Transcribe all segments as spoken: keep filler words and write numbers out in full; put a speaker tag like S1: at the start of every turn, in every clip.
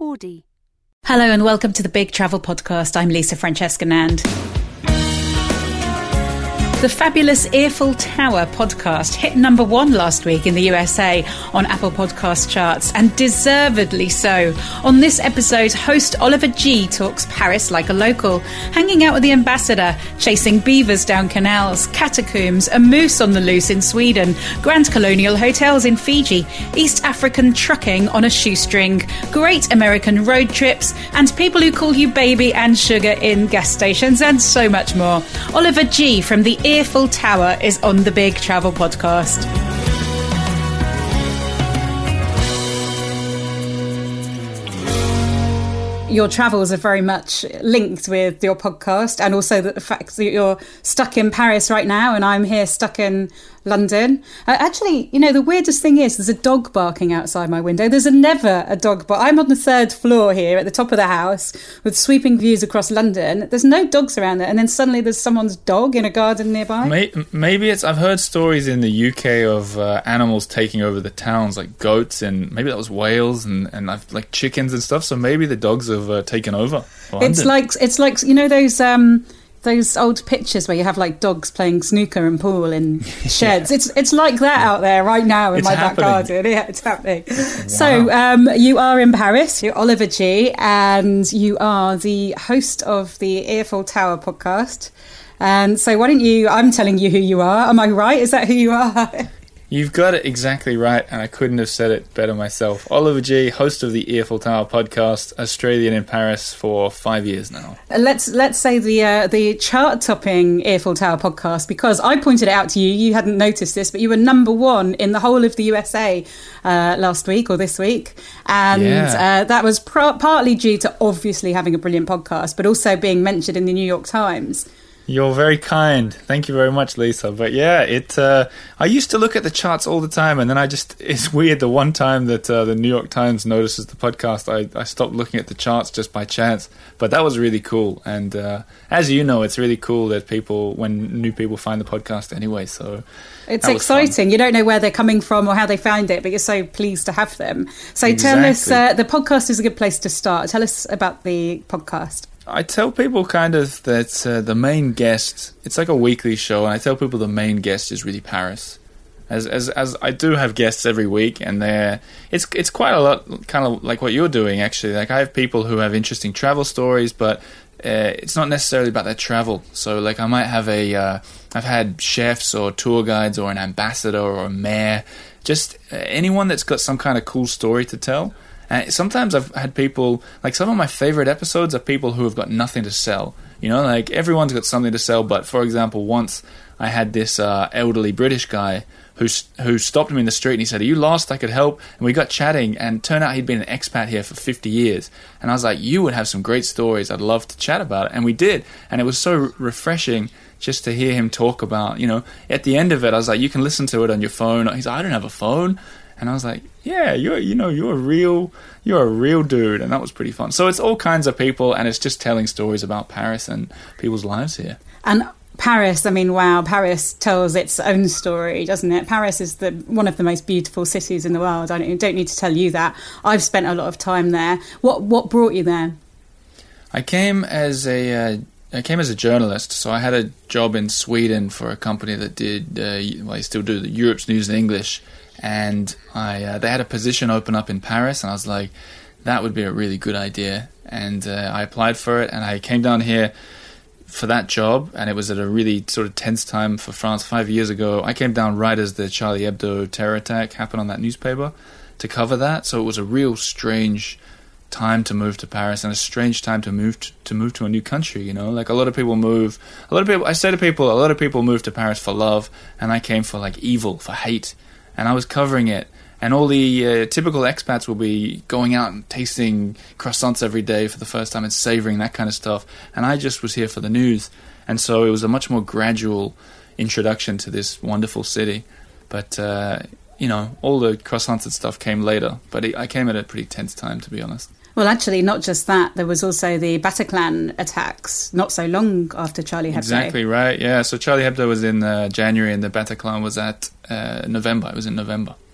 S1: Audi.
S2: Hello and welcome to the Big Travel Podcast. I'm Lisa Francesca Nand. The fabulous Earful Tower podcast hit number one last week in the U S A on Apple Podcast charts, and deservedly so. On this episode, host Oliver G talks Paris like a local, hanging out with the ambassador, chasing beavers down canals, catacombs, a moose on the loose in Sweden, Grand Colonial hotels in Fiji, East African trucking on a shoestring, great American road trips, and people who call you baby and sugar in gas stations, and so much more. Oliver G from the Earful Tower is on the Big Travel Podcast. Your travels are very much linked with your podcast, and also the fact that you're stuck in Paris right now and I'm here stuck in London. Uh, actually, you know, the weirdest thing is there's a dog barking outside my window. There's a never a dog bark. I'm on the third floor here at the top of the house with sweeping views across London. There's no dogs around there. And then suddenly there's someone's dog in a garden nearby.
S3: Maybe it's, I've heard stories in the U K of uh, animals taking over the towns, like goats, and maybe that was Wales, and, and I've, like chickens and stuff. So maybe the dogs have uh, taken over London.
S2: It's like, it's like, you know, those... Um, Those old pictures where you have like dogs playing snooker and pool in sheds. yeah. It's it's like that out there right now in
S3: it's
S2: my
S3: happening.
S2: back garden. Yeah, it's happening.
S3: Wow.
S2: So um, you are in Paris. You're Oliver G, and you are the host of the Earful Tower podcast. And so why don't you? I'm telling you who you are. Am I right? Is that who you are?
S3: You've got it exactly right, and I couldn't have said it better myself. Oliver G, host of the Earful Tower podcast, Australian in Paris for five years now.
S2: Let's let's say the uh, the chart-topping Earful Tower podcast, because I pointed it out to you. You hadn't noticed this, but you were number one in the whole of the U S A uh, last week or this week, and
S3: yeah.
S2: uh, that was pr- partly due to obviously having a brilliant podcast, but also being mentioned in the New York Times.
S3: You're very kind. Thank you very much, Lisa. But yeah, it. Uh, I used to look at the charts all the time, and then I just... It's weird, the one time that uh, the New York Times notices the podcast, I, I stopped looking at the charts just by chance. But that was really cool. And uh, as you know, it's really cool that people, when new people find the podcast anyway, so...
S2: It's exciting. You don't know where they're coming from or how they found it, but you're so pleased to have them. So
S3: exactly.
S2: Tell us, uh, the podcast is a good place to start. Tell us about the podcast.
S3: I tell people kind of that uh, the main guest, it's like a weekly show, and I tell people the main guest is really Paris. As as as I do have guests every week, and they're it's it's quite a lot, kind of like what you're doing actually. Like I have people who have interesting travel stories, but uh, it's not necessarily about their travel. So like I might have a uh, I've had chefs or tour guides or an ambassador or a mayor, just uh, anyone that's got some kind of cool story to tell. And sometimes I've had people, like some of my favorite episodes are people who have got nothing to sell. You know, like everyone's got something to sell, but for example, once I had this uh, elderly British guy who who stopped me in the street and he said, "Are you lost? I could help." And we got chatting, and turned out he'd been an expat here for fifty years. And I was like, "You would have some great stories. I'd love to chat about it." And we did. And it was so re- refreshing just to hear him talk about, you know, at the end of it, I was like, "You can listen to it on your phone." He's like, "I don't have a phone." And I was like, yeah, you're, you know, you're a real, you're a real dude. And that was pretty fun. So it's all kinds of people, and it's just telling stories about Paris and people's lives here.
S2: And Paris, I mean, wow, Paris tells its own story, doesn't it? Paris is the one of the most beautiful cities in the world. I don't, don't need to tell you that. I've spent a lot of time there. What what brought you there?
S3: I came as a... Uh, I came as a journalist, so I had a job in Sweden for a company that did, uh, well, I still do, the Europe's News in English, and I uh, they had a position open up in Paris, and I was like, that would be a really good idea, and uh, I applied for it, and I came down here for that job, and it was at a really sort of tense time for France five years ago. I came down right as the Charlie Hebdo terror attack happened on that newspaper to cover that, so it was a real strange time to move to Paris, and a strange time to move to, to move to a new country, you know. Like a lot of people move, a lot of people, I say to people, a lot of people move to Paris for love, and I came for like evil, for hate, and I was covering it, and all the uh, typical expats will be going out and tasting croissants every day for the first time and savoring that kind of stuff, and I just was here for the news, and so it was a much more gradual introduction to this wonderful city, but uh, you know, all the croissants and stuff came later, but it, I came at a pretty tense time, to be honest.
S2: Well, actually, not just that. There was also the Bataclan attacks not so long after Charlie Hebdo.
S3: Exactly right, yeah. So Charlie Hebdo was in uh, January, and the Bataclan was at uh, November. It was in November.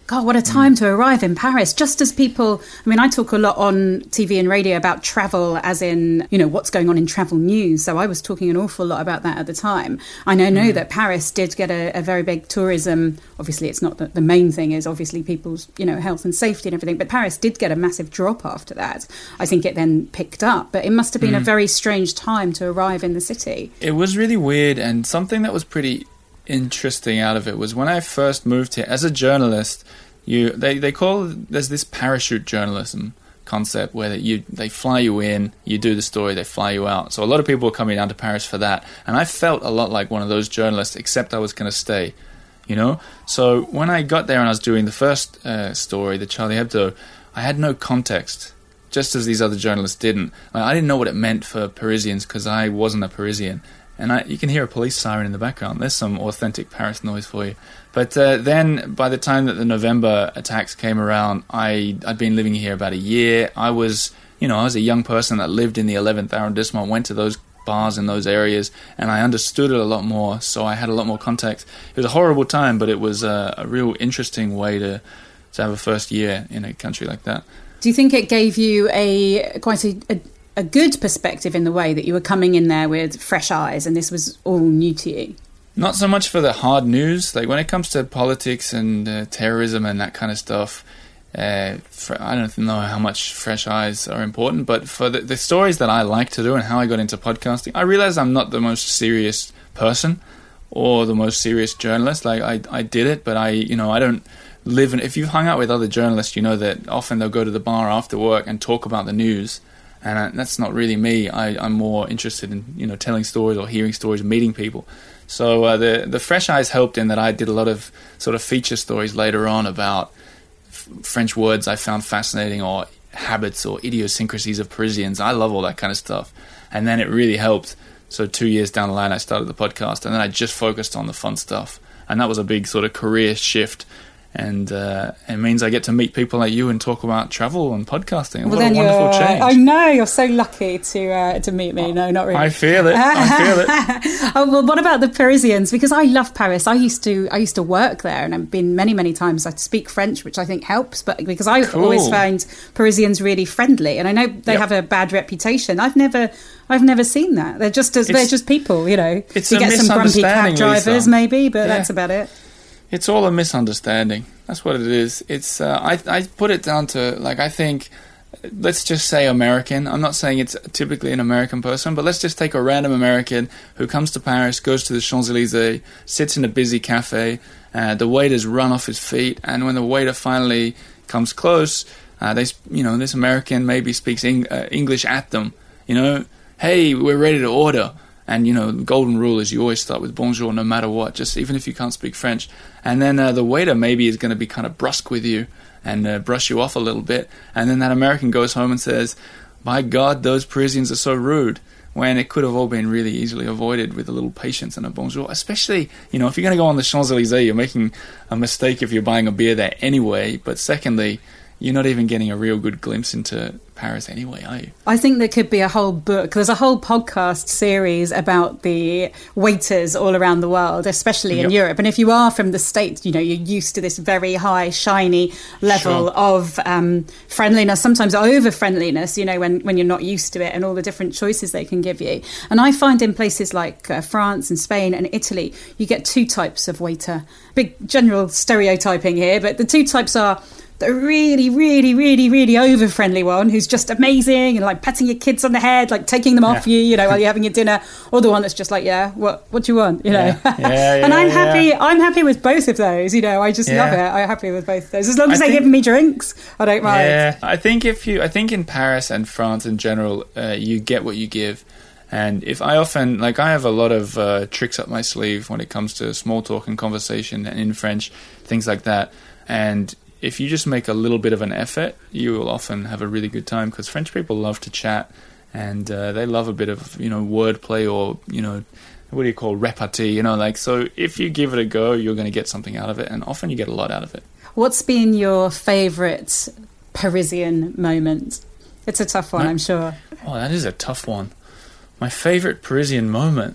S2: God, what a time mm. to arrive in Paris. Just as people, I mean, I talk a lot on T V and radio about travel as in, you know, what's going on in travel news. So I was talking an awful lot about that at the time. I know, know mm. that Paris did get a, a very big tourism. Obviously, it's not the, the main thing is obviously people's, you know, health and safety and everything. But Paris did get a massive drop after that. I think it then picked up. But it must have been mm. a very strange time to arrive in the city.
S3: It was really weird, and something that was pretty interesting out of it was when I first moved here as a journalist. You they they call there's this parachute journalism concept where that you they fly you in, you do the story, they fly you out. So a lot of people were coming down to Paris for that, and I felt a lot like one of those journalists, except I was going to stay, you know. So when I got there and I was doing the first uh, story, the Charlie Hebdo, I had no context, just as these other journalists didn't. Like, I didn't know what it meant for Parisians because I wasn't a Parisian. And I, you can hear a police siren in the background. There's some authentic Paris noise for you. But uh, then, by the time that the November attacks came around, I, I'd been living here about a year. I was, you know, I was a young person that lived in the eleventh arrondissement, went to those bars in those areas, and I understood it a lot more, so I had a lot more context. It was a horrible time, but it was a, a real interesting way to, to have a first year in a country like that.
S2: Do you think it gave you a quite a... a a good perspective in the way that you were coming in there with fresh eyes and this was all new to you?
S3: Not so much for the hard news. Like when it comes to politics and uh, terrorism and that kind of stuff, uh, for, I don't know how much fresh eyes are important, but for the, the stories that I like to do and how I got into podcasting, I realized I'm not the most serious person or the most serious journalist. Like I, I did it, but I, you know, I don't live in... If you've hung out with other journalists, you know that often they'll go to the bar after work and talk about the news. And that's not really me. I, I'm more interested in, you know, telling stories or hearing stories, meeting people. So uh, the the fresh eyes helped in that I did a lot of sort of feature stories later on about f- French words I found fascinating or habits or idiosyncrasies of Parisians. I love all that kind of stuff. And then it really helped. So two years down the line, I started the podcast, and then I just focused on the fun stuff. And that was a big sort of career shift. And uh, it means I get to meet people like you and talk about travel and podcasting.
S2: Well,
S3: what
S2: then
S3: a wonderful
S2: you're,
S3: change.
S2: I know, you're so lucky to uh, to meet me. No, not really.
S3: I feel it. I feel it.
S2: Oh, well, what about the Parisians? Because I love Paris. I used to I used to work there, and I've been many, many times. I speak French, which I think helps, but because I've
S3: cool.
S2: always found Parisians really friendly. And I know they
S3: yep.
S2: have a bad reputation. I've never... I've never seen that. They're just as, they're just people, you know.
S3: It's
S2: you
S3: a
S2: get some grumpy cab drivers,
S3: Lisa.
S2: maybe, but
S3: yeah.
S2: that's about it.
S3: It's all a misunderstanding. That's what it is. It's uh, I I put it down to, like, I think, let's just say American. I'm not saying it's typically an American person, but let's just take a random American who comes to Paris, goes to the Champs-Élysées, sits in a busy cafe, uh, the waiter's run off his feet, and when the waiter finally comes close, uh, they, you know, this American maybe speaks Eng- uh, English at them, you know, hey, we're ready to order. And, you know, the golden rule is you always start with bonjour no matter what, just even if you can't speak French. And then uh, the waiter maybe is going to be kind of brusque with you and uh, brush you off a little bit. And then that American goes home and says, my God, those Parisians are so rude. When it could have all been really easily avoided with a little patience and a bonjour. Especially, you know, if you're going to go on the Champs-Élysées, you're making a mistake if you're buying a beer there anyway. But secondly, you're not even getting a real good glimpse into Paris anyway, are you?
S2: I think there could be a whole book. There's a whole podcast series about the waiters all around the world, especially in yep. Europe. And if you are from the States, you know, you're used to this very high, shiny level sure. of um, friendliness, sometimes over-friendliness, you know, when, when you're not used to it and all the different choices they can give you. And I find in places like uh, France and Spain and Italy, you get two types of waiter. Big general stereotyping here, but the two types are the really, really, really, really over-friendly one who's just amazing and like patting your kids on the head, like taking them off yeah. you, you know, while you're having your dinner, or the one that's just like, yeah, what what do you want, you know?
S3: Yeah. Yeah, yeah,
S2: and I'm
S3: yeah.
S2: happy, I'm happy with both of those, you know, I just yeah. love it. I'm happy with both of those. As long as I they think, give me drinks, I don't mind.
S3: Yeah, I think if you, I think in Paris and France in general, uh, you get what you give. And if I often, like I have a lot of uh, tricks up my sleeve when it comes to small talk and conversation and in French, things like that. And if you just make a little bit of an effort, you will often have a really good time, because French people love to chat, and uh, they love a bit of, you know, wordplay or, you know, what do you call repartee, you know, like, so if you give it a go, you're going to get something out of it, and often you get a lot out of it.
S2: What's been your favourite Parisian moment? It's a tough one, My, I'm sure.
S3: Oh, that is a tough one. My favourite Parisian moment?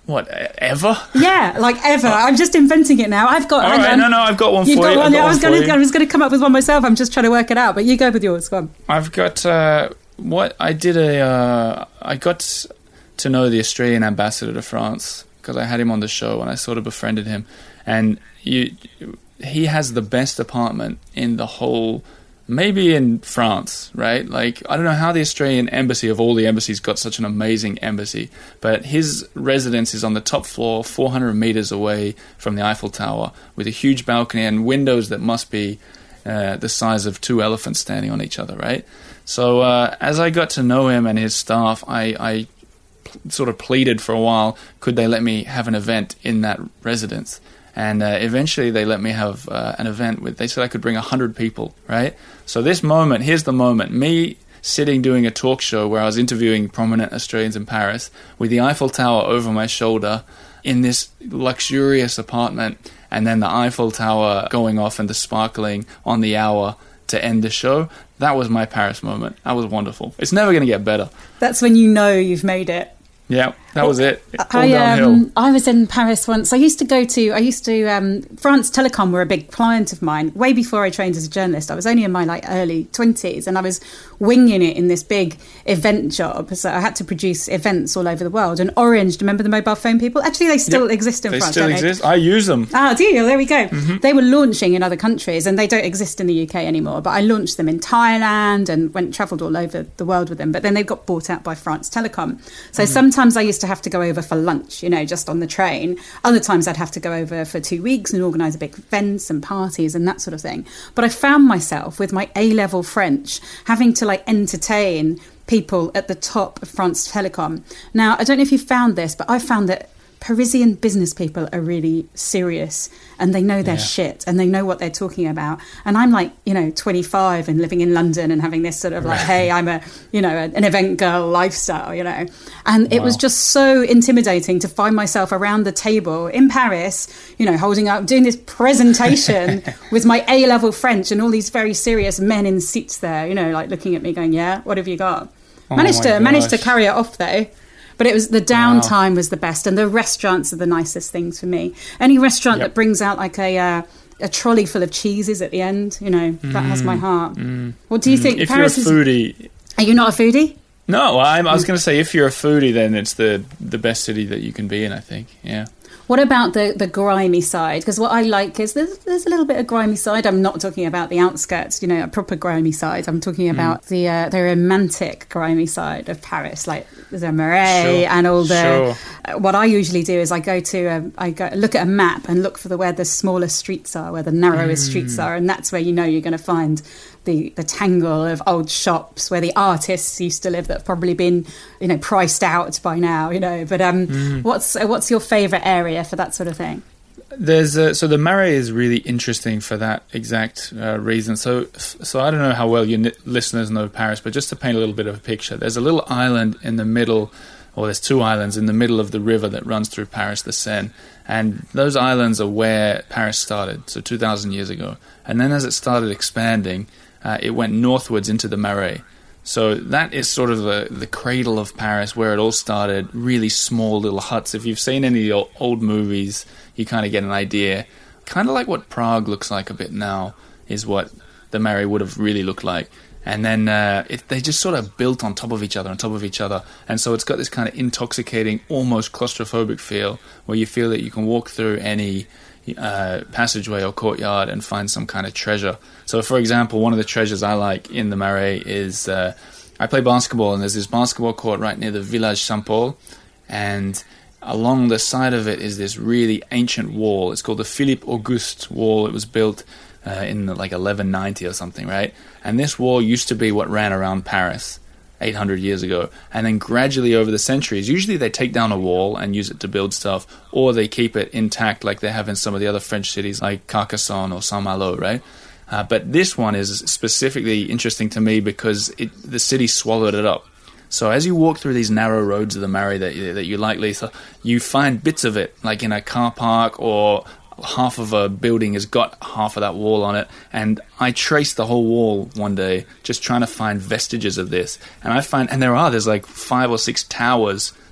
S3: What, ever?
S2: Yeah, like ever. I'm just inventing it now. I've got...
S3: All right, no, no, I've got one for
S2: You've got
S3: you.
S2: one,
S3: Got
S2: yeah, I was
S3: one
S2: going
S3: for
S2: to I was going to come up with one myself. I'm just trying to work it out, but you go with yours. Go on.
S3: I've got... Uh, what I did a... Uh, I got to know the Australian ambassador to France because I had him on the show and I sort of befriended him. And you, he has the best apartment in the whole... Maybe in France, right? Like, I don't know how the Australian embassy of all the embassies got such an amazing embassy, but his residence is on the top floor, four hundred meters away from the Eiffel Tower, with a huge balcony and windows that must be uh, the size of two elephants standing on each other, right? So uh, as I got to know him and his staff, I, I pl- sort of pleaded for a while, could they let me have an event in that residence? And uh, eventually they let me have uh, an event with, they said I could bring one hundred people, right? So this moment, here's the moment. Me sitting doing a talk show where I was interviewing prominent Australians in Paris with the Eiffel Tower over my shoulder in this luxurious apartment, and then the Eiffel Tower going off and the sparkling on the hour to end the show. That was my Paris moment. That was wonderful. It's never going to get better.
S2: That's when you know you've made it.
S3: Yeah, that was it. All
S2: I,
S3: downhill.
S2: Um, I was in Paris once. I used to go to, I used to, um, France Telecom were a big client of mine way before I trained as a journalist. I was only in my like early twenties and I was winging it in this big event job. So I had to produce events all over the world. And Orange, do you remember the mobile phone people? Actually, they still
S3: yep.
S2: exist in
S3: they
S2: France.
S3: They still exist. They? I use them.
S2: Ah, do you? There we go.
S3: Mm-hmm.
S2: They were launching in other countries and they don't exist in the U K anymore. But I launched them in Thailand and went travelled all over the world with them. But then they got bought out by France Telecom. So mm. sometimes I used to have to go over for lunch, you know, just on the train. Other times I'd have to go over for two weeks and organise a big events and parties and that sort of thing. But I found myself with my A-level French having to like entertain people at the top of France Telecom. Now, I don't know if you found this, but I found that Parisian business people are really serious and they know their yeah. shit and they know what they're talking about. And I'm like, you know, twenty-five and living in London and having this sort of like, right. hey, I'm a, you know, an event girl lifestyle, you know. And wow. it was just so intimidating to find myself around the table in Paris, you know, holding up, doing this presentation with my A-level French and all these very serious men in seats there, you know, like looking at me going, yeah, what have you got?
S3: Oh
S2: managed to
S3: gosh.
S2: managed to carry it off though. But it was the downtime
S3: wow.
S2: was the best, and the restaurants are the nicest things for me. Any restaurant yep. that brings out like a uh, a trolley full of cheeses at the end, you know, that mm, has my heart. Mm, what do you mm. think?
S3: If
S2: Paris
S3: you're a foodie,
S2: is... are you not a foodie?
S3: No, I'm, I was going to say if you're a foodie, then it's the the best city that you can be in. I think, yeah.
S2: What about the, the grimy side? Because what I like is there's, there's a little bit of grimy side. I'm not talking about the outskirts, you know, a proper grimy side. I'm talking about mm. the uh, the romantic grimy side of Paris, like the Marais sure. and all the... Sure. What I usually do is I go to, a, I go look at a map and look for the where the smaller streets are, where the narrowest mm. streets are, and that's where you know you're going to find the, the tangle of old shops where the artists used to live that have probably been, you know, priced out by now, you know. But um, mm. what's what's your favourite area for that sort of thing?
S3: There's a, so the Marais is really interesting for that exact uh, reason. So so I don't know how well your n- listeners know Paris, but just to paint a little bit of a picture, there's a little island in the middle, or there's two islands in the middle of the river that runs through Paris, the Seine. And those islands are where Paris started, so two thousand years ago. And then as it started expanding, uh, it went northwards into the Marais. So that is sort of the, the cradle of Paris, where it all started, really small little huts. If you've seen any of the old movies, you kind of get an idea. Kind of like what Prague looks like a bit now is what the Marais would have really looked like. And then uh, it, they just sort of built on top of each other, on top of each other. And so it's got this kind of intoxicating, almost claustrophobic feel, where you feel that you can walk through any uh, passageway or courtyard and find some kind of treasure. So, for example, one of the treasures I like in the Marais is... Uh, I play basketball, and there's this basketball court right near the Village Saint-Paul. And along the side of it is this really ancient wall. It's called the Philippe Auguste Wall. It was built... Uh, in like eleven ninety or something, right? And this wall used to be what ran around Paris eight hundred years ago. And then gradually over the centuries, usually they take down a wall and use it to build stuff, or they keep it intact like they have in some of the other French cities like Carcassonne or Saint-Malo, right? Uh, but this one is specifically interesting to me because it, the city swallowed it up. So as you walk through these narrow roads of the Marais that you, that you like, Lisa, you find bits of it, like in a car park, or half of a building has got half of that wall on it. And I traced the whole wall one day just trying to find vestiges of this. And I find, and there are, there's like five or six towers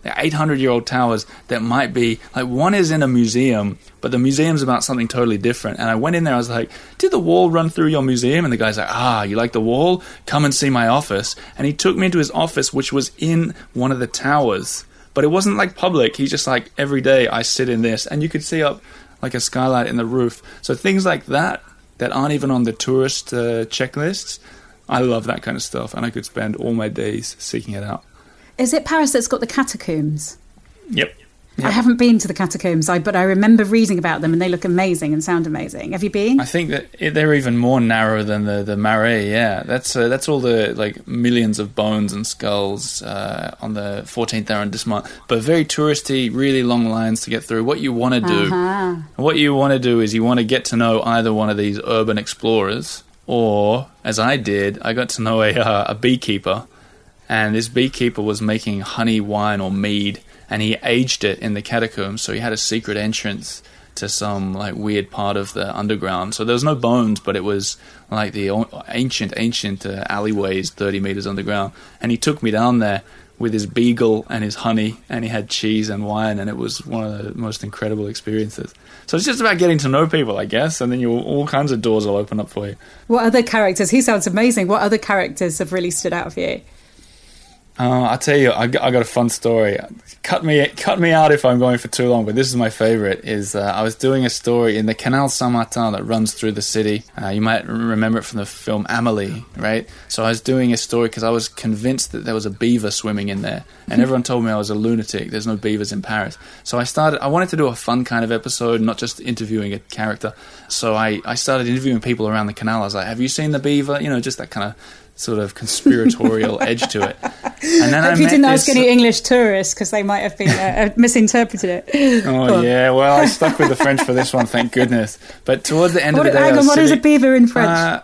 S3: They're eight hundred year old towers that might be, like, one is in a museum, but the museum's about something totally different. And I went in there, I was like, did the wall run through your museum? And the guy's like, ah, you like the wall? Come and see my office. And he took me into his office, which was in one of the towers. But it wasn't like public. He's just like, every day I sit in this. And you could see up like a skylight in the roof. So things like that, that aren't even on the tourist uh, checklists, I love that kind of stuff. And I could spend all my days seeking it out.
S2: Is it Paris that's got the catacombs?
S3: Yep. Yep.
S2: I haven't been to the catacombs, I, but I remember reading about them and they look amazing and sound amazing. Have you been?
S3: I think that it, they're even more narrow than the, the Marais, yeah. That's uh, that's all the like millions of bones and skulls uh, on the fourteenth arrondissement. But very touristy, really long lines to get through. What you want to do, uh-huh. what you want to do is you want to get to know either one of these urban explorers, or, as I did, I got to know a, uh, a beekeeper. And this beekeeper was making honey wine or mead, and he aged it in the catacombs, so he had a secret entrance to some like weird part of the underground. So there was no bones, but it was like the ancient, ancient uh, alleyways thirty meters underground. And he took me down there with his beagle and his honey, and he had cheese and wine, and it was one of the most incredible experiences. So it's just about getting to know people, I guess, and then you all kinds of doors will open up for you.
S2: What other characters? He sounds amazing. What other characters have really stood out for you?
S3: Uh, I'll tell you, I got, I got a fun story. Cut me cut me out if I'm going for too long, but this is my favourite. Is uh, I was doing a story in the Canal Saint-Martin that runs through the city. Uh, you might remember it from the film Amélie, right? So I was doing a story because I was convinced that there was a beaver swimming in there, and everyone told me I was a lunatic. There's no beavers in Paris. So I started, I wanted to do a fun kind of episode, not just interviewing a character. So I, I started interviewing people around the canal. I was like, have you seen the beaver? You know, just that kind of sort of conspiratorial edge to it. And then
S2: Hope
S3: I
S2: you didn't
S3: this,
S2: ask any English tourists because they might have been uh, misinterpreted it.
S3: Oh yeah, well I stuck with the French for this one, thank goodness. But towards the end
S2: what,
S3: of the day,
S2: hang
S3: I
S2: on,
S3: was
S2: what
S3: sitting,
S2: is a beaver in French?
S3: Uh,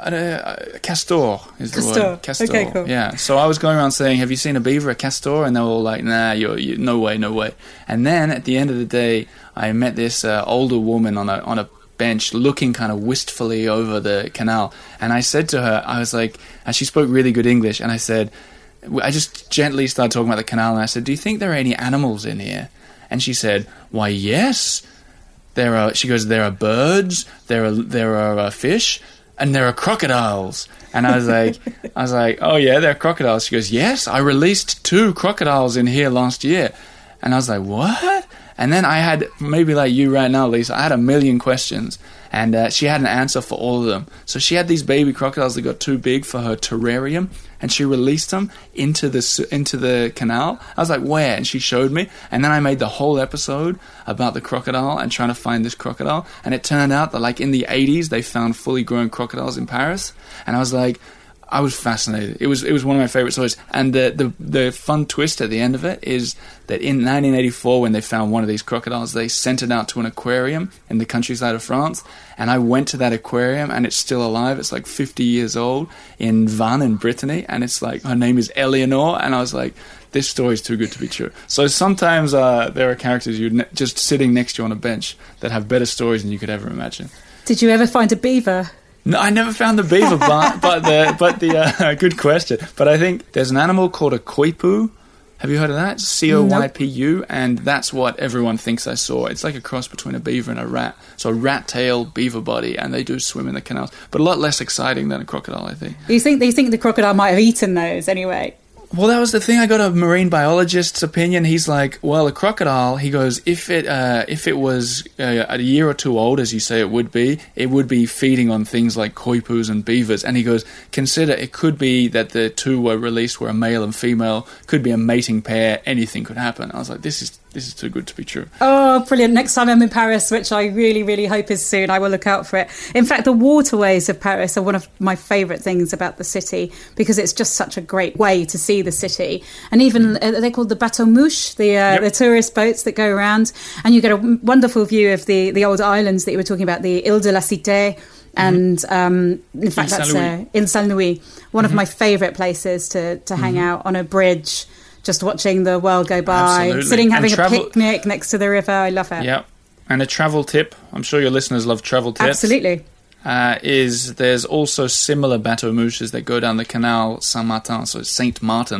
S3: uh, castor is the
S2: castor.
S3: word. Castor.
S2: Okay, cool.
S3: Yeah. So I was going around saying, "Have you seen a beaver, a castor?" And they were all like, "Nah, you're, you, no way, no way." And then at the end of the day, I met this uh, older woman on a on a bench looking kind of wistfully over the canal, and I said to her, I was like, and she spoke really good English, and I said, I just gently started talking about the canal, and I said, do you think there are any animals in here? And she said, why yes, there are. She goes, there are birds, there are there are uh, fish, and there are crocodiles. And I was like, I was like, oh yeah, there are crocodiles. She goes, yes, I released two crocodiles in here last year. And I was like, what? And then I had, maybe like you right now, Lisa, I had a million questions, and uh, she had an answer for all of them. So she had these baby crocodiles that got too big for her terrarium, and she released them into the into the canal. I was like, where? And she showed me, and then I made the whole episode about the crocodile and trying to find this crocodile. And it turned out that like in the eighties, they found fully grown crocodiles in Paris, and I was like, I was fascinated. It was it was one of my favorite stories. And the, the the fun twist at the end of it is that in nineteen eighty-four, when they found one of these crocodiles, they sent it out to an aquarium in the countryside of France. And I went to that aquarium, and it's still alive. It's like fifty years old in Vannes in Brittany. And it's like, her name is Eleanor. And I was like, this story is too good to be true. So sometimes uh, there are characters you're ne- just sitting next to you on a bench that have better stories than you could ever imagine.
S2: Did you ever find a beaver?
S3: No, I never found the beaver, but, but the but the uh, good question. But I think there's an animal called a coipu. Have you heard of that? C O Y P U, nope. And that's what everyone thinks I saw. It's like a cross between a beaver and a rat. So a rat tail, beaver body, and they do swim in the canals, but a lot less exciting than a crocodile, I think.
S2: You think they think the crocodile might have eaten those anyway?
S3: Well, that was the thing. I got a marine biologist's opinion. He's like, well, a crocodile, he goes, if it uh, if it was uh, a year or two old, as you say it would be, it would be feeding on things like coipus and beavers. And he goes, consider it could be that the two were released were a male and female, could be a mating pair, anything could happen. I was like, this is this is too good to be true.
S2: Oh, brilliant. Next time I'm in Paris, which I really, really hope is soon, I will look out for it. In fact, the waterways of Paris are one of my favourite things about the city because it's just such a great way to see the city. And even uh, they're called the bateau mouche, the uh, yep. the tourist boats that go around, and you get a wonderful view of the, the old islands that you were talking about, the Ile de la Cité. And mm-hmm. um, in fact, that's uh, in Saint-Louis, one mm-hmm. of my favourite places to, to hang mm-hmm. out on a bridge, just watching the world go by, Absolutely. sitting having travel- a picnic next to the river. I love it.
S3: Yeah. And a travel tip, I'm sure your listeners love travel tips.
S2: Absolutely.
S3: Uh, is there's also similar bateau mouches that go down the Canal Saint-Martin, so Saint Martin,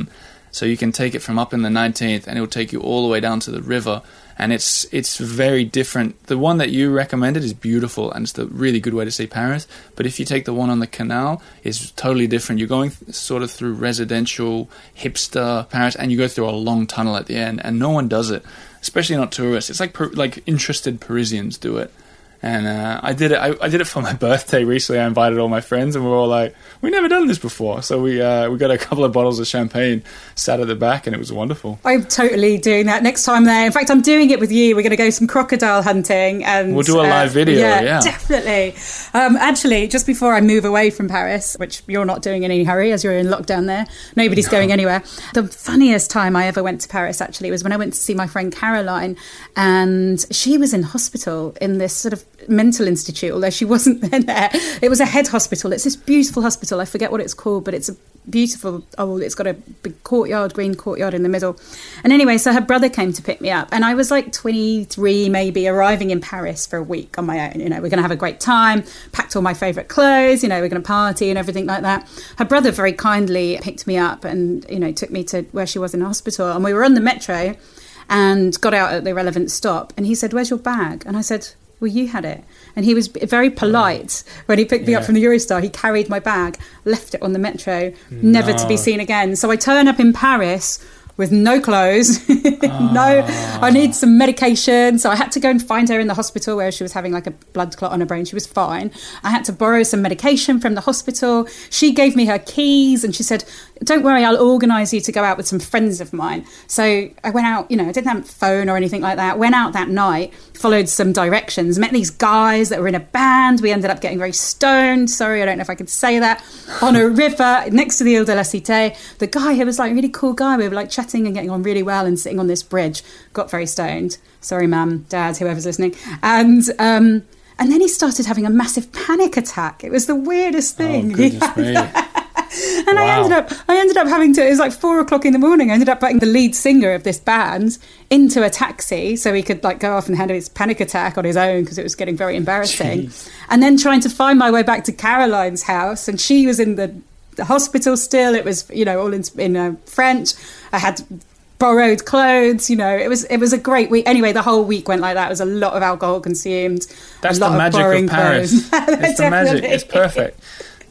S3: So you can take it from up in the nineteenth, and it will take you all the way down to the river. And it's it's very different. The one that you recommended is beautiful, and it's the really good way to see Paris. But if you take the one on the canal, it's totally different. You're going th- sort of through residential, hipster Paris, and you go through a long tunnel at the end, and no one does it, especially not tourists. It's like per- like interested Parisians do it. And uh, I did it. I, I did it for my birthday recently. I invited all my friends, and we were all like, "We've never done this before." So we uh, we got a couple of bottles of champagne, sat at the back, and it was wonderful.
S2: I'm totally doing that next time there. In fact, I'm doing it with you. We're going to go some crocodile hunting, and
S3: we'll do a live uh, video.
S2: Yeah,
S3: yeah.
S2: definitely. Um, actually, just before I move away from Paris, which you're not doing in any hurry as you're in lockdown there, nobody's no. going anywhere. The funniest time I ever went to Paris actually was when I went to see my friend Caroline, and she was in hospital in this sort of mental institute, although she wasn't there. It was a head hospital. It's this beautiful hospital. I forget what it's called, but it's a beautiful, oh, it's got a big courtyard, green courtyard in the middle. And anyway, so her brother came to pick me up, and I was like twenty-three maybe, arriving in Paris for a week on my own. You know, we're going to have a great time, packed all my favourite clothes, you know, we're going to party and everything like that. Her brother very kindly picked me up and, you know, took me to where she was in hospital, and we were on the metro and got out at the relevant stop, and he said, "Where's your bag?" And I said, "Well, you had it." And he was very polite when he picked me yeah. up from the Eurostar. He carried my bag, left it on the metro, no. never to be seen again. So I turn up in Paris with no clothes, oh. no, I need some medication. So I had to go and find her in the hospital where she was having like a blood clot on her brain. She was fine. I had to borrow some medication from the hospital. She gave me her keys and she said, "Don't worry, I'll organise you to go out with some friends of mine." So I went out, you know, I didn't have a phone or anything like that. Went out that night, followed some directions, met these guys that were in a band. We ended up getting very stoned. Sorry, I don't know if I could say that. On a river next to the Ile de la Cité. The guy, who was like a really cool guy, we were like chatting and getting on really well and sitting on this bridge, got very stoned. Sorry, mum, dad, whoever's listening. And um, and then he started having a massive panic attack. It was the weirdest thing.
S3: Oh, goodness me.
S2: And
S3: wow.
S2: I ended up, I ended up having to. It was like four o'clock in the morning. I ended up putting the lead singer of this band into a taxi so he could like go off and handle his panic attack on his own because it was getting very embarrassing. Jeez. And then trying to find my way back to Caroline's house, and she was in the, the hospital still. It was, you know, all in, in uh, French. I had borrowed clothes. You know, it was it was a great week. Anyway, the whole week went like that. It was a lot of alcohol consumed.
S3: That's
S2: a lot
S3: the magic
S2: of,
S3: of Paris. It's the magic. It's perfect.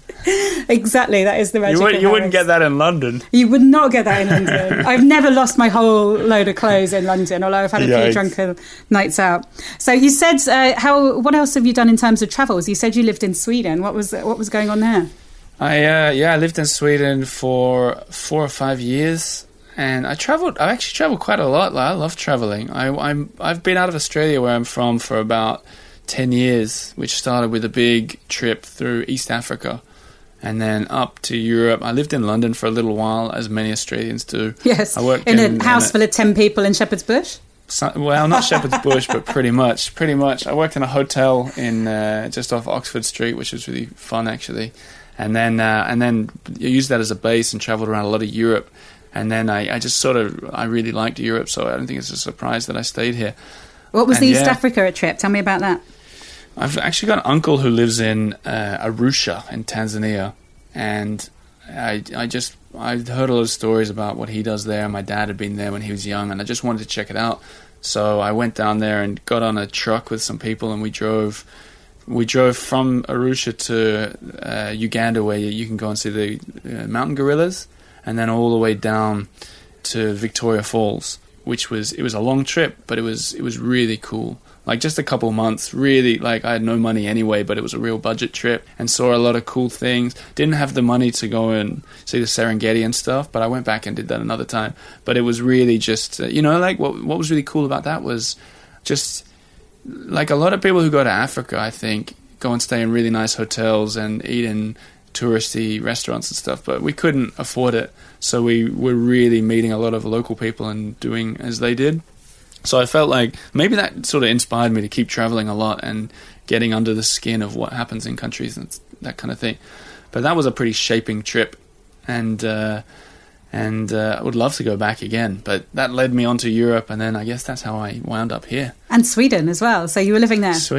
S2: Exactly, that is the magic.
S3: You, would,
S2: of
S3: you wouldn't get that in London.
S2: You would not get that in London. I've never lost my whole load of clothes in London, although I've had a Yikes. few drunken nights out. So you said, uh, how? What else have you done in terms of travels? You said you lived in Sweden. What was what was going on there?
S3: I uh, yeah, I lived in Sweden for four or five years, and I travelled. I actually travelled quite a lot. I love travelling. I, I'm I've been out of Australia, where I'm from, for about ten years, which started with a big trip through East Africa. And then up to Europe. I lived in London for a little while, as many Australians do.
S2: Yes,
S3: I worked
S2: in,
S3: in
S2: a house
S3: in a,
S2: full of ten people in Shepherd's Bush?
S3: So, well, not Shepherd's Bush, but pretty much. Pretty much. I worked in a hotel in uh, just off Oxford Street, which was really fun, actually. And then uh, and then I used that as a base and travelled around a lot of Europe. And then I, I just sort of, I really liked Europe, so I don't think it's a surprise that I stayed here.
S2: What was
S3: and
S2: the East
S3: yeah,
S2: Africa trip? Tell me about that.
S3: I've actually got an uncle who lives in uh, Arusha in Tanzania. And I, I just, I'd heard a lot of stories about what he does there. My dad had been there when he was young, and I just wanted to check it out. So I went down there and got on a truck with some people, and we drove, we drove from Arusha to uh, Uganda, where you can go and see the uh, mountain gorillas, and then all the way down to Victoria Falls, which was, it was a long trip, but it was, it was really cool. Like just a couple months, really, like I had no money anyway, but it was a real budget trip and saw a lot of cool things. Didn't have the money to go and see the Serengeti and stuff, but I went back and did that another time. But it was really just, uh, you know, like what what was really cool about that was just like a lot of people who go to Africa, I think, go and stay in really nice hotels and eat in touristy restaurants and stuff, but we couldn't afford it. So we were really meeting a lot of local people and doing as they did. So I felt like maybe that sort of inspired me to keep traveling a lot and getting under the skin of what happens in countries and that kind of thing. But that was a pretty shaping trip, and uh, and uh, I would love to go back again. But that led me on to Europe, and then I guess that's how I wound up here.
S2: And Sweden as well. So you were living there?
S3: Sweden.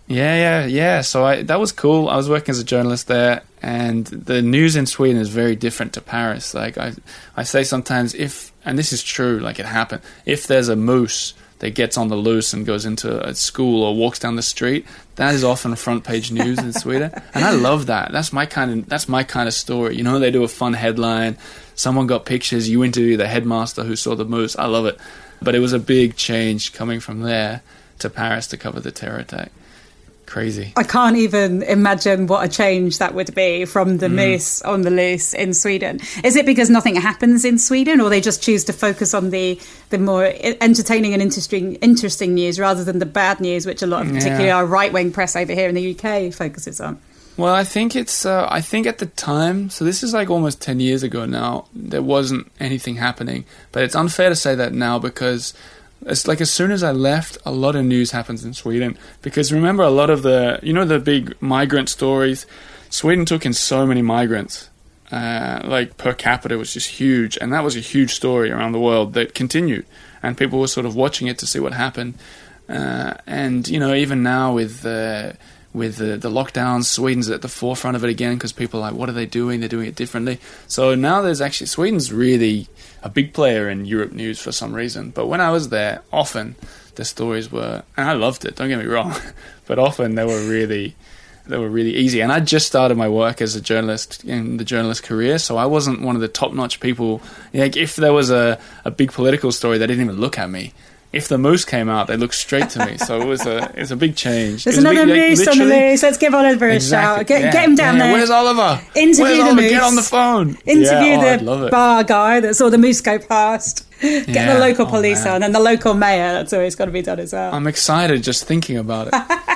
S3: Yeah, yeah, yeah. So I, that was cool. I was working as a journalist there, and the news in Sweden is very different to Paris. Like I, I say sometimes, if, and this is true, like it happened, if there's a moose that gets on the loose and goes into a school or walks down the street, that is often front page news in Sweden, and I love that. That's my kind of that's my kind of story. You know, they do a fun headline. Someone got pictures. You interview the headmaster who saw the moose. I love it. But it was a big change coming from there to Paris to cover the terror attack. Crazy.
S2: I can't even imagine what a change that would be from the mm. moose on the loose in Sweden. Is it because nothing happens in Sweden, or they just choose to focus on the, the more entertaining and interesting interesting news rather than the bad news, which a lot of particularly yeah. our right-wing press over here in the U K focuses on?
S3: Well, I think it's, uh, I think at the time, so this is like almost ten years ago now, there wasn't anything happening. But it's unfair to say that now, because it's like as soon as I left, a lot of news happens in Sweden. Because remember, a lot of the, you know, the big migrant stories, Sweden took in so many migrants. Uh, like per capita was just huge. And that was a huge story around the world that continued. And people were sort of watching it to see what happened. Uh, and, you know, even now with uh, with the, the lockdowns, Sweden's at the forefront of it again, because people are like, what are they doing? They're doing it differently. So now there's actually, Sweden's really a big player in Europe news for some reason. But when I was there, often the stories were, and I loved it, don't get me wrong, but often they were really, they were really easy. And I just started my work as a journalist in the journalist career, so I wasn't one of the top-notch people. Like if there was a, a big political story, they didn't even look at me. If the moose came out, they looked straight to me. So it was a it was a big change.
S2: There's another big, moose like, on the loose. Let's give Oliver exactly, a shout. Get,
S3: yeah,
S2: get him down
S3: yeah,
S2: there.
S3: Where's Oliver?
S2: Interview
S3: Where's
S2: the
S3: Oliver?
S2: moose.
S3: Get on the phone.
S2: Interview
S3: yeah,
S2: the
S3: oh,
S2: bar guy that saw the moose go past. Get yeah. the local police oh, on, and the local mayor. That's always got to be done as well.
S3: I'm excited just thinking about it.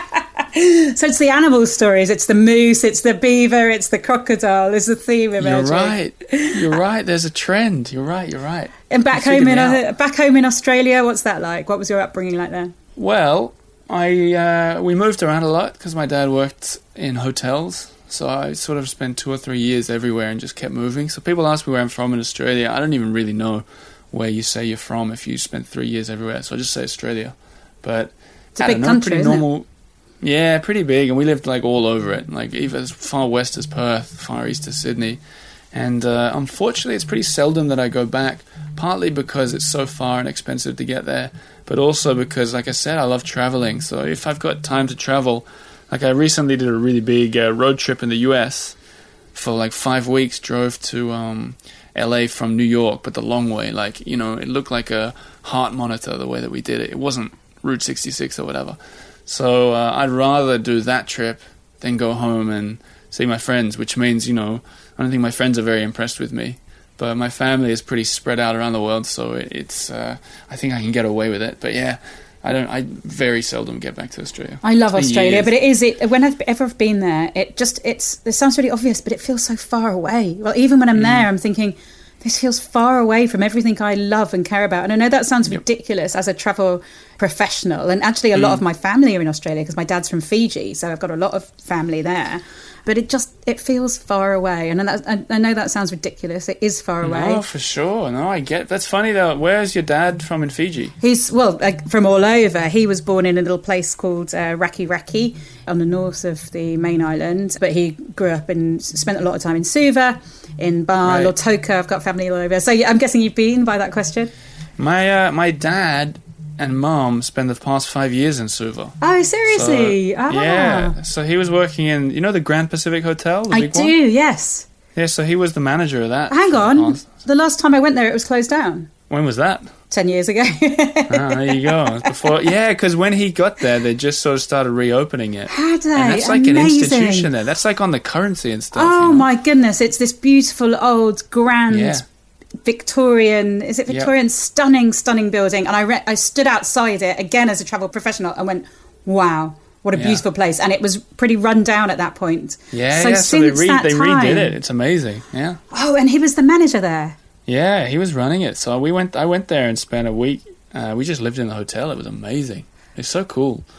S2: So it's the animal stories. It's the moose. It's the beaver. It's the crocodile. Is the theme emerging.
S3: You're right. You're right. There's a trend. You're right. You're right.
S2: And back home in uh, back home in Australia, what's that like? What was your upbringing like there?
S3: Well, I uh, we moved around a lot because my dad worked in hotels. So I sort of spent two or three years everywhere and just kept moving. So people ask me where I'm from in Australia. I don't even really know where you say you're from if you spent three years everywhere. So I just say Australia. But
S2: it's a big
S3: know,
S2: country,
S3: pretty
S2: isn't
S3: normal.
S2: It?
S3: Yeah, pretty big, and we lived like all over it, like even as far west as Perth, far east as Sydney. And uh, unfortunately, it's pretty seldom that I go back, partly because it's so far and expensive to get there, but also because, like I said, I love traveling. So if I've got time to travel, like I recently did a really big uh, road trip in the U S for like five weeks, drove to um, L A from New York, but the long way. Like, you know, it looked like a heart monitor the way that we did it. It wasn't Route sixty-six or whatever. So uh, I'd rather do that trip than go home and see my friends, which means, you know, I don't think my friends are very impressed with me. But my family is pretty spread out around the world, so it, it's, uh, I think I can get away with it. But yeah, I don't, I very seldom get back to Australia.
S2: I love Australia, years. But it is, it, when I've ever been there, it just, it's, it sounds really obvious, but it feels so far away. Well, even when I'm mm. there, I'm thinking, this feels far away from everything I love and care about. And I know that sounds yep. ridiculous as a travel professional. And actually a mm. lot of my family are in Australia because my dad's from Fiji. So I've got a lot of family there. But it just, it feels far away. And that, I know that sounds ridiculous. It is far away.
S3: No, for sure. No, I get, that's funny though. Where's your dad from in Fiji?
S2: He's, well, like, from all over. He was born in a little place called uh, Raki Raki on the north of the main island. But he grew up and spent a lot of time in Suva, in Bar, right. Lautoka. I've got family all over. So I'm guessing you've been by that question?
S3: My, uh, my dad and mum spent the past five years in Suva.
S2: Oh, seriously?
S3: So,
S2: ah.
S3: Yeah. So he was working in, you know, the Grand Pacific Hotel? The
S2: I
S3: big
S2: do,
S3: one?
S2: yes.
S3: Yeah, so he was the manager of that.
S2: Hang on. The, the last time I went there, it was closed down.
S3: When was that?
S2: Ten years ago.
S3: Ah, there you go. Before, yeah, because when he got there, they just sort of started reopening it.
S2: Had they?
S3: And that's like
S2: Amazing.
S3: An institution there. That's like on the currency and stuff.
S2: Oh,
S3: you know?
S2: my goodness. It's this beautiful, old, grand...
S3: Yeah.
S2: Victorian, is it Victorian? Yep. Stunning, stunning building. And I re- I stood outside it again as a travel professional and went, wow, what a yeah. beautiful place. And it was pretty run down at that point.
S3: Yeah,
S2: so
S3: yeah. So they, re-
S2: that
S3: they
S2: time,
S3: redid it. It's amazing. Yeah.
S2: Oh, and he was the manager there.
S3: Yeah, he was running it. So we went. I went there and spent a week. Uh, we just lived in the hotel. It was amazing. It's so cool.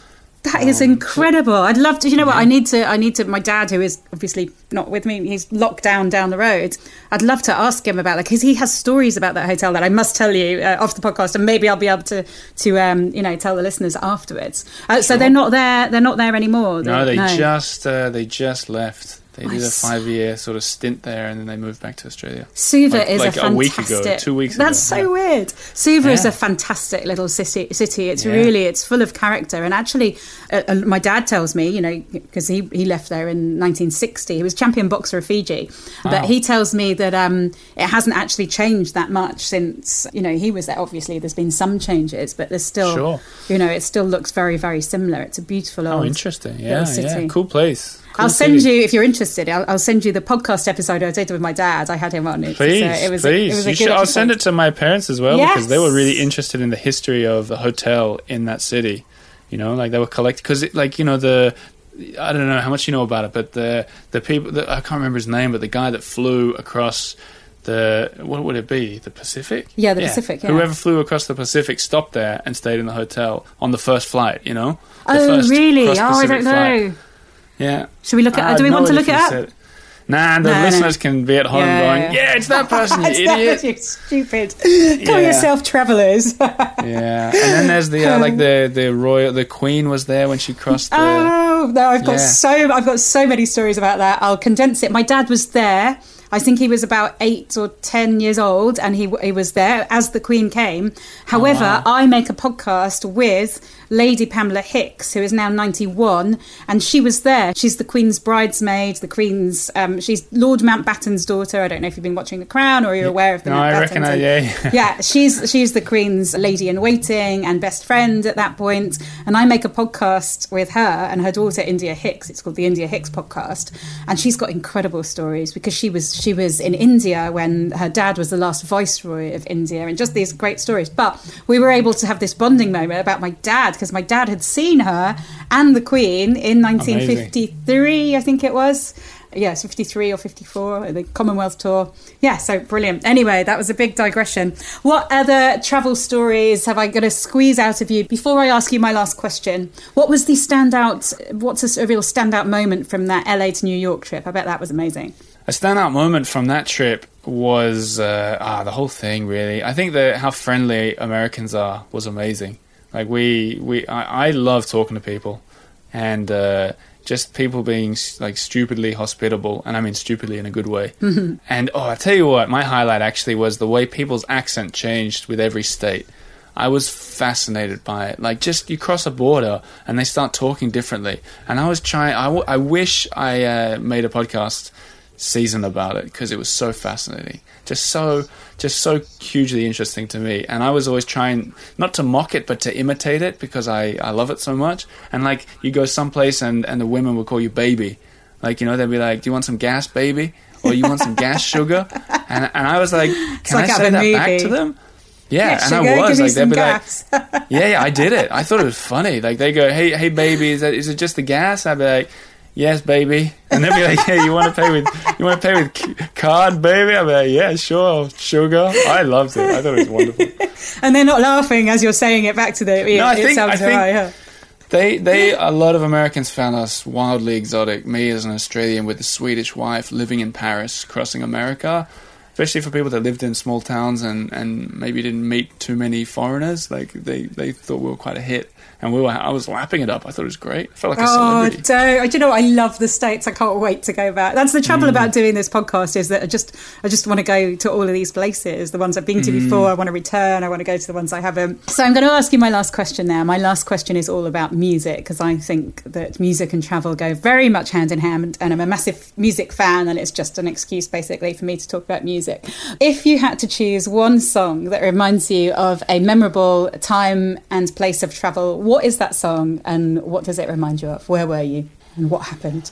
S2: That is
S3: Um,
S2: incredible. I'd love to. You know what?
S3: Yeah.
S2: I need to. I need to. My dad, who is obviously not with me, he's locked down down the road. I'd love to ask him about that because he has stories about that hotel that I must tell you uh, off the podcast, and maybe I'll be able to to um, you know tell the listeners afterwards. Uh, so
S3: Sure.
S2: they're not there. They're not there anymore.
S3: No, they
S2: no.
S3: just uh, they just left. They did a
S2: Nice.
S3: five-year sort of stint there, and then they moved back to Australia.
S2: Suva
S3: Like-
S2: is
S3: like
S2: a
S3: a
S2: fantastic.
S3: week ago, two weeks
S2: That's
S3: ago,
S2: so
S3: yeah.
S2: weird. Suva is
S3: Yeah.
S2: a fantastic little city. City. It's
S3: Yeah.
S2: really it's full of character. And actually, uh, uh, my dad tells me, you know, because he he left there in nineteen sixty. He was champion boxer of Fiji, but
S3: Wow.
S2: he tells me that um, it hasn't actually changed that much since you know he was there. Obviously, there's been some changes, but there's still,
S3: Sure.
S2: you know, it still looks very very similar. It's a beautiful
S3: Oh,
S2: old.
S3: interesting.
S2: little
S3: Yeah,
S2: city.
S3: yeah. Cool place. Cool
S2: I'll send
S3: city.
S2: you if you're interested. I'll, I'll send you the podcast episode I did with my dad. I had him on. It's,
S3: Please,
S2: uh, it was
S3: please.
S2: A, it was a
S3: You
S2: good
S3: should, I'll
S2: episode.
S3: send it to my parents as well
S2: Yes.
S3: because they were really interested in the history of the hotel in that city. You know, like they were collecting because, like, you know, the I don't know how much you know about it, but the the people the, I can't remember his name, but the guy that flew across the what would it be? The Pacific?
S2: Yeah, the Pacific, yeah.
S3: Whoever flew across the Pacific stopped there and stayed in the hotel on the first flight. You know? The
S2: Oh,
S3: first
S2: really? Oh, I
S3: cross-Pacific
S2: don't know.
S3: flight. Yeah.
S2: Should we look at?
S3: I
S2: do we
S3: had
S2: want
S3: no
S2: to look it
S3: idea if
S2: up?
S3: you said it. Nah, the
S2: No, no.
S3: listeners can be at home
S2: Yeah,
S3: going,
S2: yeah.
S3: yeah, it's that person, you
S2: It's that-
S3: idiot.
S2: you stupid. Call
S3: Yeah.
S2: yourself travellers.
S3: Yeah, and then there's the uh, like the the royal the Queen was there when she crossed the.
S2: Oh no, I've got
S3: Yeah.
S2: so I've got so many stories about that. I'll condense it. My dad was there. I think he was about eight or ten years old, and he he was there as the Queen came. However,
S3: wow.
S2: I make a podcast with Lady Pamela Hicks, who is now ninety-one, and she was there. She's the Queen's bridesmaid. The Queen's um, she's Lord Mountbatten's daughter. I don't know if you've been watching The Crown or you're aware of the
S3: No, I
S2: Mountbattens.
S3: reckon I yeah. yeah.
S2: Yeah, she's she's the Queen's lady in waiting and best friend at that point. And I make a podcast with her and her daughter India Hicks. It's called the India Hicks Podcast, and she's got incredible stories because she was she was in India when her dad was the last viceroy of India, and just these great stories. But we were able to have this bonding moment about my dad because my dad had seen her and the Queen in nineteen fifty-three, I think it was. Yes, fifty-three or fifty-four, the Commonwealth tour. Yeah, so brilliant. Anyway, that was a big digression. What other travel stories have I got to squeeze out of you before I ask you my last question? What was the standout, what's a, a real standout moment from that L A to New York trip? I bet that was amazing.
S3: A standout moment from that trip was uh, ah the whole thing really. I think that how friendly Americans are was amazing. Like we we I, I love talking to people, and uh, just people being like stupidly hospitable, and I mean stupidly in a good way. Mm-hmm. And oh, I tell you what, my highlight actually was the way people's accent changed with every state. I was fascinated by it. Like, just you cross a border and they start talking differently. And I was trying. I, w- I wish I uh, made a podcast season about it because it was so fascinating, just so just so hugely interesting to me. And I was always trying not to mock it but to imitate it because I, I love it so much. And like you go someplace and, and the women will call you baby, like, you know, they'll be like, do you want some gas, baby, or you want some gas, sugar? And and I was like, can
S2: like
S3: I
S2: out
S3: say
S2: of a
S3: that back
S2: movie.
S3: to them? Yeah,
S2: Yeah,
S3: and
S2: sugar,
S3: I was
S2: give me
S3: like, they'd
S2: some
S3: be
S2: gas.
S3: like, yeah, yeah, I did it. I thought it was funny. Like they go, hey, hey, baby, is that is it just the gas? I'd be like, yes, baby. And they'd be like, yeah, you want to pay with you want to pay with c- card, baby? I'd be like, yeah, sure, sugar. I loved it. I thought it was wonderful.
S2: And they're not laughing as you're saying it back to them. It,
S3: No, I
S2: it
S3: think-
S2: sounds
S3: I think-
S2: right, yeah.
S3: They, they, a lot of Americans found us wildly exotic. Me as an Australian with a Swedish wife living in Paris, crossing America, especially for people that lived in small towns and, and maybe didn't meet too many foreigners. Like they, they thought we were quite a hit, and we were. I was lapping it up. I thought it was great. I felt like a
S2: Oh,
S3: celebrity.
S2: don't. Do you know what? I love the States. I can't wait to go back. That's the trouble
S3: Mm.
S2: about doing this podcast is that I just I just want to go to all of these places. The ones I've been to
S3: Mm.
S2: before, I want to return. I want to go to the ones I haven't. So I'm going to ask you my last question now. My last question is all about music because I think that music and travel go very much hand in hand, and I'm a massive music fan, and it's just an excuse basically for me to talk about music. If you had to choose one song that reminds you of a memorable time and place of travel, what is that song and what does it remind you of? Where were you and what happened?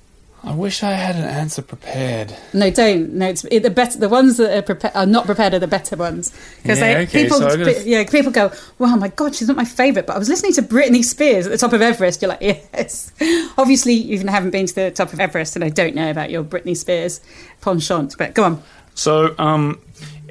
S3: I wish I had an answer prepared.
S2: No, don't. No, it's it, the better. The ones that are, prepa- are not prepared are the better ones because
S3: Yeah, okay,
S2: people,
S3: so I'm gonna-
S2: yeah, people go, "Wow, my God, she's not my favourite." But I was listening to Britney Spears at the top of Everest. You're like, yes. Obviously, you haven't been to the top of Everest, and I don't know about your Britney Spears penchant. But go on.
S3: So, um,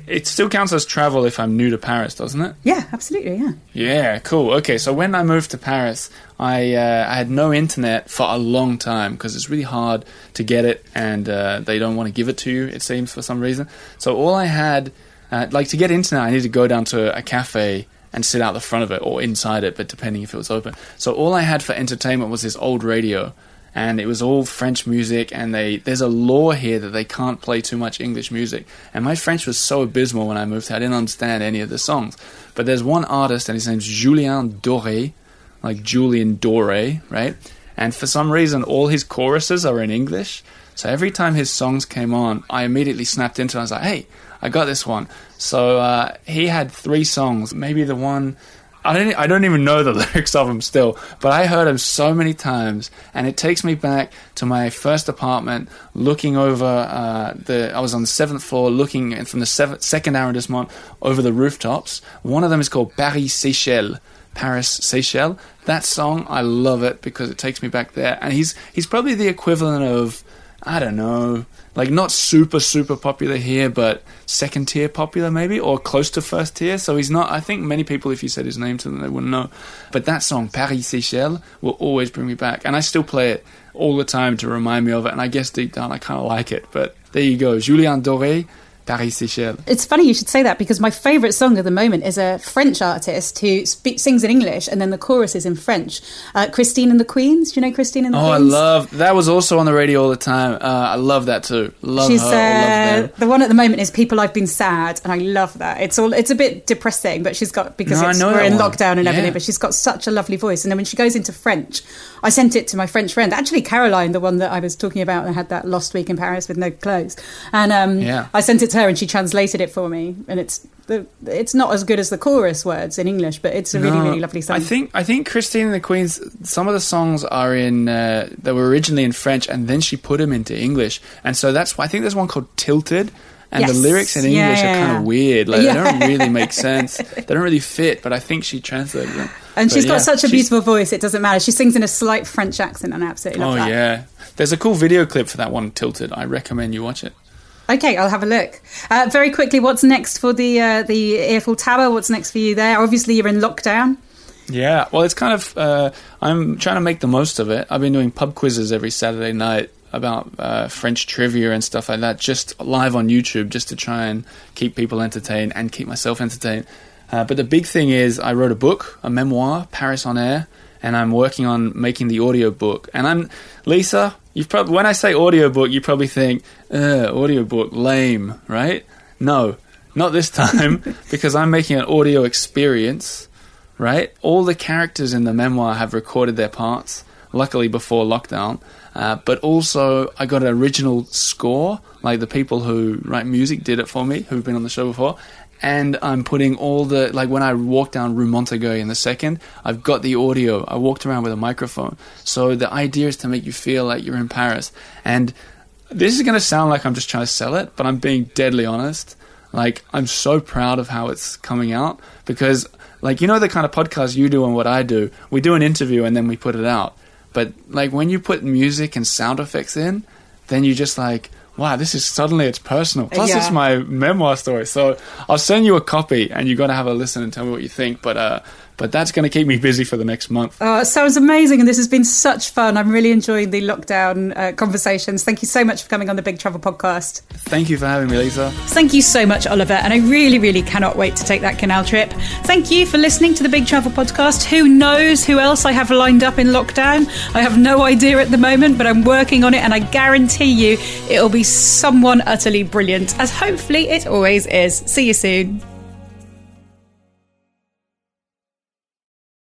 S3: it still counts as travel if I'm new to Paris, doesn't it?
S2: Yeah, absolutely, yeah.
S3: Yeah, cool. Okay, so when I moved to Paris, I uh, I had no internet for a long time because it's really hard to get it, and uh, they don't want to give it to you, it seems, for some reason. So all I had, uh, like to get internet, I needed to go down to a cafe and sit out the front of it or inside it, but depending if it was open. So all I had for entertainment was this old radio, and it was all French music, and they there's a law here that they can't play too much English music. And my French was so abysmal when I moved here, I didn't understand any of the songs. But there's one artist, and his name's Julien Doré, like Julian Doré, right? And for some reason, all his choruses are in English. So every time his songs came on, I immediately snapped into it. I was like, hey, I got this one. So uh, he had three songs, maybe the one... I don't, I don't even know the lyrics of them still, but I heard them so many times, and it takes me back to my first apartment, looking over uh, the. I was on the seventh floor, looking from the seventh, second arrondissement over the rooftops. One of them is called Paris Seychelles. Paris Seychelles. That song, I love it because it takes me back there. And he's he's probably the equivalent of, I don't know, like not super, super popular here, but second tier popular maybe, or close to first tier. So he's not, I think many people, if you said his name to them, they wouldn't know. But that song, Paris Seychelles, will always bring me back. And I still play it all the time to remind me of it. And I guess deep down I kind of like it. But there you go, Julien Doré, Paris Seychelles.
S2: It's funny you should say that because my favourite song at the moment is a French artist who spe- sings in English and then the chorus is in French. Uh, Christine and the Queens. Do you know Christine and the
S3: oh,
S2: Queens?
S3: Oh, I love... That was also on the radio all the time. Uh, I love that too. Love
S2: She's,
S3: her.
S2: Uh,
S3: love them.
S2: The one at the moment is People I've Been Sad, and I love that. It's all. It's a bit depressing, but she's got... Because
S3: no,
S2: it's,
S3: I know
S2: we're in
S3: one.
S2: lockdown and everything,
S3: yeah.
S2: but she's got such a lovely voice. And then when she goes into French... I sent it to my French friend, actually Caroline, the one that I was talking about and had that lost week in Paris with no clothes. And um,
S3: yeah.
S2: I sent it to her and she translated it for me. And it's the, it's not as good as the chorus words in English, but it's a really,
S3: no,
S2: really lovely song.
S3: I think I think Christine and the Queens, some of the songs are in, uh, they were originally in French and then she put them into English. And so that's why I think there's one called Tilted. And
S2: yes.
S3: the lyrics in English
S2: yeah, yeah,
S3: are kind
S2: yeah.
S3: of weird. Like
S2: yeah.
S3: they don't really make sense. They don't really fit, but I think she translated them.
S2: And
S3: but
S2: she's
S3: yeah,
S2: got such a
S3: she's...
S2: beautiful voice, it doesn't matter. She sings in a slight French accent and I absolutely love
S3: oh,
S2: that.
S3: Oh, yeah. There's a cool video clip for that one, Tilted. I recommend you watch it.
S2: Okay, I'll have a look. Uh, very quickly, what's next for the uh, the Eiffel Tower? What's next for you there? Obviously, you're in lockdown.
S3: Yeah, well, it's kind of... Uh, I'm trying to make the most of it. I've been doing pub quizzes every Saturday night about uh, French trivia and stuff like that, just live on YouTube, just to try and keep people entertained and keep myself entertained. Uh, but the big thing is I wrote a book, a memoir, Paris on Air, and I'm working on making the audio book. And I'm, Lisa, you've probably, when I say audio book, you probably think, uh, audio book, lame, right? No, not this time, because I'm making an audio experience, right? All the characters in the memoir have recorded their parts, luckily before lockdown. Uh, but also, I got an original score, like the people who write music did it for me, who've been on the show before. And I'm putting all the, like when I walk down Rue Montaguet in the second, I've got the audio. I walked around with a microphone. So the idea is to make you feel like you're in Paris. And this is going to sound like I'm just trying to sell it, but I'm being deadly honest. Like, I'm so proud of how it's coming out because, like, you know the kind of podcast you do and what I do? We do an interview and then we put it out. But, like, when you put music and sound effects in, then you just, like, wow, this is suddenly it's personal. Plus,
S2: yeah.
S3: it's my memoir story. So I'll send you a copy and you got to have a listen and tell me what you think. But uh, but that's going to keep me busy for the next month.
S2: Oh, it sounds amazing. And this has been such fun. I'm really enjoying the lockdown uh, conversations. Thank you so much for coming on the Big Travel Podcast.
S3: Thank you for having me, Lisa.
S2: Thank you so much, Oliver. And I really, really cannot wait to take that canal trip. Thank you for listening to the Big Travel Podcast. Who knows who else I have lined up in lockdown? I have no idea at the moment, but I'm working on it. And I guarantee you it'll be someone utterly brilliant, as hopefully it always is. See you soon.